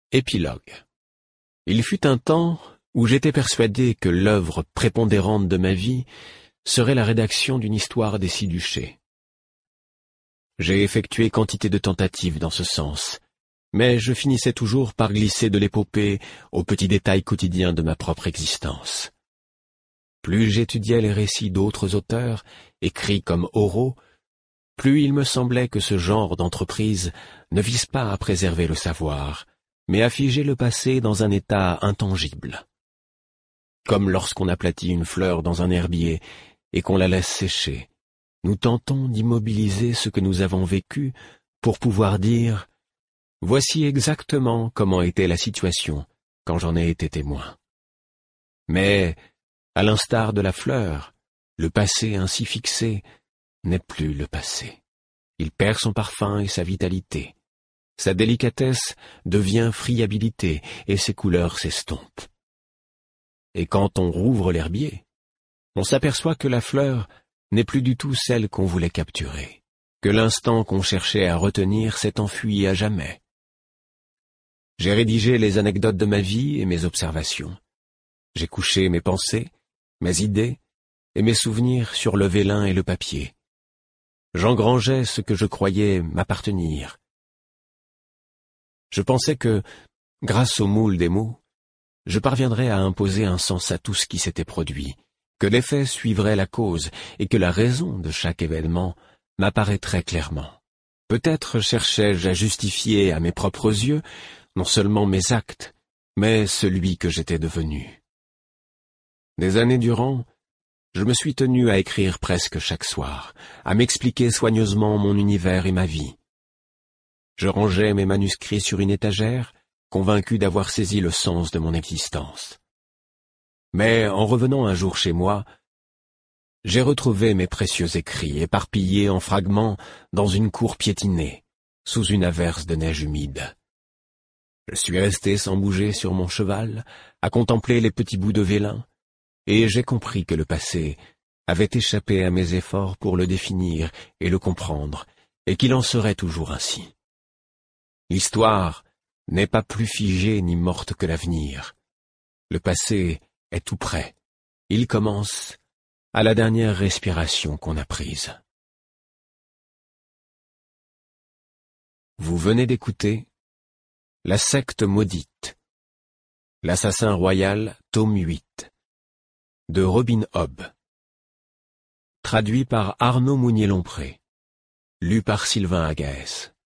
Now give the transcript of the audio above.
Épilogue. Il fut un temps où j'étais persuadé que l'œuvre prépondérante de ma vie serait la rédaction d'une histoire des Siduchés. J'ai effectué quantité de tentatives dans ce sens, mais je finissais toujours par glisser de l'épopée aux petits détails quotidiens de ma propre existence. Plus j'étudiais les récits d'autres auteurs, écrits comme oraux, plus il me semblait que ce genre d'entreprise ne vise pas à préserver le savoir, mais à figer le passé dans un état intangible. Comme lorsqu'on aplatit une fleur dans un herbier et qu'on la laisse sécher, nous tentons d'immobiliser ce que nous avons vécu pour pouvoir dire « Voici exactement comment était la situation quand j'en ai été témoin. » Mais, à l'instar de la fleur, le passé ainsi fixé n'est plus le passé. Il perd son parfum et sa vitalité. Sa délicatesse devient friabilité et ses couleurs s'estompent. Et quand on rouvre l'herbier, on s'aperçoit que la fleur n'est plus du tout celle qu'on voulait capturer, que l'instant qu'on cherchait à retenir s'est enfui à jamais. J'ai rédigé les anecdotes de ma vie et mes observations. J'ai couché mes pensées, mes idées et mes souvenirs sur le vélin et le papier. J'engrangeais ce que je croyais m'appartenir. Je pensais que, grâce au moule des mots, je parviendrais à imposer un sens à tout ce qui s'était produit, que l'effet suivrait la cause et que la raison de chaque événement m'apparaîtrait clairement. Peut-être cherchais-je à justifier à mes propres yeux non seulement mes actes, mais celui que j'étais devenu. Des années durant, je me suis tenu à écrire presque chaque soir, à m'expliquer soigneusement mon univers et ma vie. Je rangeais mes manuscrits sur une étagère, convaincu d'avoir saisi le sens de mon existence. Mais en revenant un jour chez moi, j'ai retrouvé mes précieux écrits éparpillés en fragments dans une cour piétinée, sous une averse de neige humide. Je suis resté sans bouger sur mon cheval, à contempler les petits bouts de vélin, et j'ai compris que le passé avait échappé à mes efforts pour le définir et le comprendre, et qu'il en serait toujours ainsi. L'histoire n'est pas plus figée ni morte que l'avenir. Le passé est tout près. Il commence à la dernière respiration qu'on a prise. Vous venez d'écouter La secte maudite, L'assassin royal, tome 8, de Robin Hobb. Traduit par Arnaud Mounier-Lompré. Lu par Sylvain Agaès.